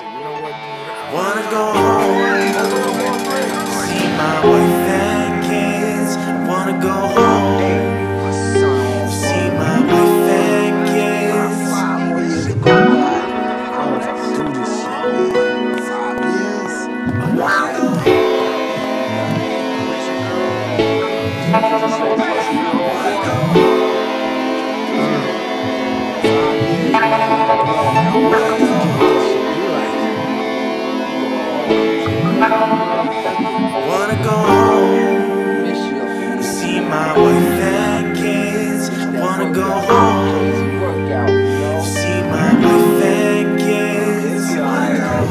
Wanna go home, see my wife and kids. Wanna go home, see my wife and kids. Wanna go home, see my wife and kids. Wanna go home, see my wife and kids. Wanna go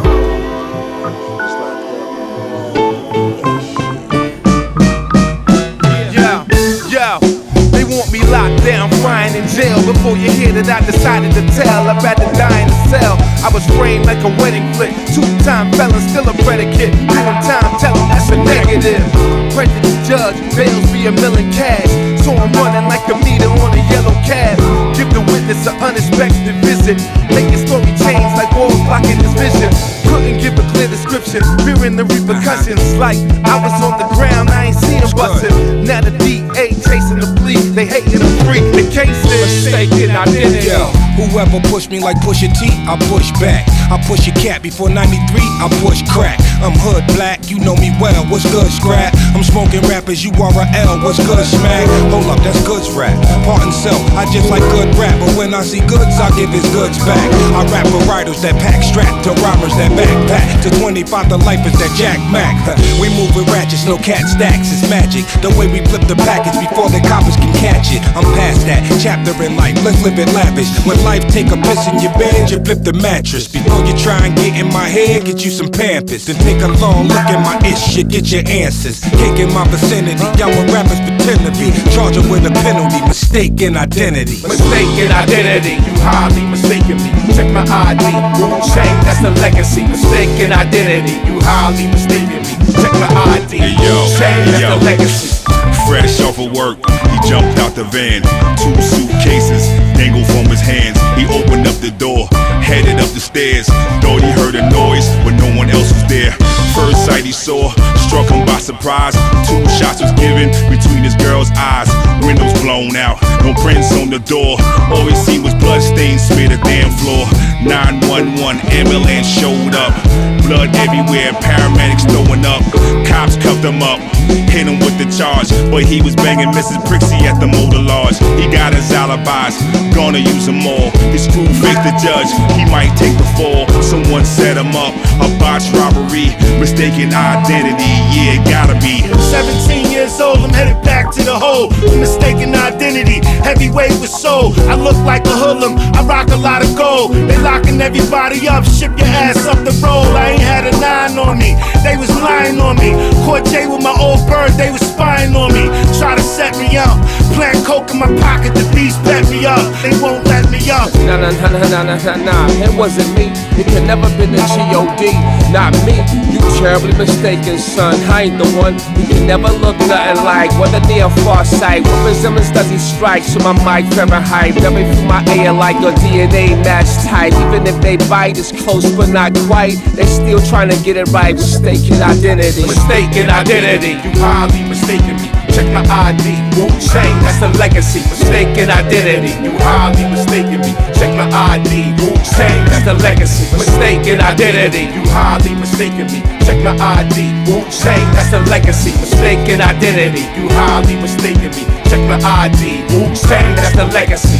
home. Yo, they want me locked down, frying in jail. Before you hear that I decided to tell, I'd rather die in a cell. I was framed like a wedding flick, two-time felon, still a predicate. Doing time, tell them that's a negative. Prejudice judge, bails be $1 million cash. So I'm running like a meter on a yellow cab. Give the witness an unexpected visit. Making story change like walls blocking his vision. Couldn't give a clear description, fearing the repercussions. Like I was on the ground, I ain't seen him bustin'. Now the DA chasing the plea, they hating the free. The case is mistaken identity. Yo, whoever pushed me like Pusha T, I push back. I push a cat before '93, I push crack. I'm hood black, you know me well, what's good, scrap? I'm smoking rappers, URL, what's good, smack? Hold up, that's goods rap. Part and self, I just like good rap, but when I see goods, I give his goods back. I rap for writers that pack strap, to robbers that backpack, to 25 to lifers that jack mac. We move with ratchets, no cat stacks, it's magic. The way we flip the package before the coppers can catch it. I'm past that chapter in life, let's live it lavish. When life take a piss in your bed, you flip the mattress. Before you try and get in my head, get you some Pampers. Then take a long look at my ish, you get your answers. Cake in my vicinity, y'all when rappers pretend to be. Charge them with a penalty, mistaken identity. Mistaken identity, you highly mistaken me. Check my ID, Wu Chain, that's the legacy. Mistaken identity, you highly mistaken me. Check my ID, Wu Chain, that's the legacy. Fresh off of work, he jumped out the van. 2 suitcases dangled from his hands. He opened up the door, headed up the stairs. Thought he heard a noise, but no one else was there. First sight he saw struck him by surprise. 2 shots was given between his girl's eyes. Windows blown out, no prints on the door. All he seen was bloodstains smear the damn floor. 911 ambulance showed up. Blood everywhere, paramedics throwing up. Cops cuffed him up, hit him with the charge. But he was banging Mrs. Prixie at the Motor Lodge. He got his alibis, gonna use them all. His crew faced the judge, he might take the fall. Someone set him up, a botched robbery. Mistaken identity, yeah, it gotta be. 17 years old, I'm headed back to the hole. Mistaken identity, heavyweight with soul. I look like a hoodlum, I rock a lot of gold. They locking everybody up, ship your ass up the road. I ain't had a 9 on me, they was lying on me. Caught Jay with my old bird, they was spying on me. Try to set me up, plant coke in my pocket, the beast bet me up. They won't let me up. Nah, it wasn't me. It could never been a G.O.D. Not me, you terribly mistaken, son. I ain't the one. You can never look nothing like what a near far sight. What resemblance does he strike to my mic Fahrenheit? Never through my air like a DNA match type. Even if they bite, it's close but not quite. They still trying to get it right. Mistaken identity. Mistaken identity, you highly mistaken me. Check my ID, Wu Chain, that's the legacy. Mistaken identity, you highly mistaken me. Check my ID, Wu Chain, that's the legacy. Mistaken identity, you highly mistaken me. Check my ID, Wu Chain, that's the legacy. Mistaken identity, you highly mistaken me. Check my ID, Wu Chain, that's the legacy.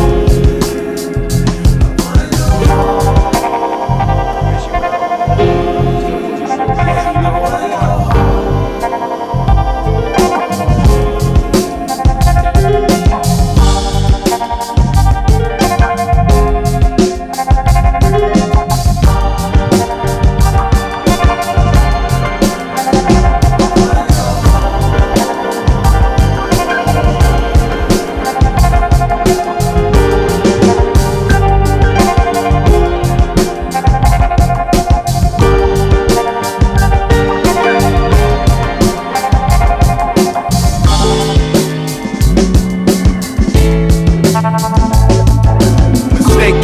Wanna go home.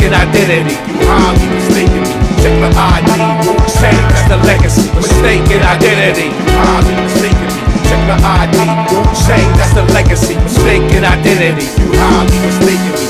mistaken identity. You highly mistaken me. Check my ID, Wu-Tang, that's the legacy. Mistaken identity. You highly mistaken me. Check my ID, Wu-Tang, that's the legacy. Mistaken identity. You highly mistaken me.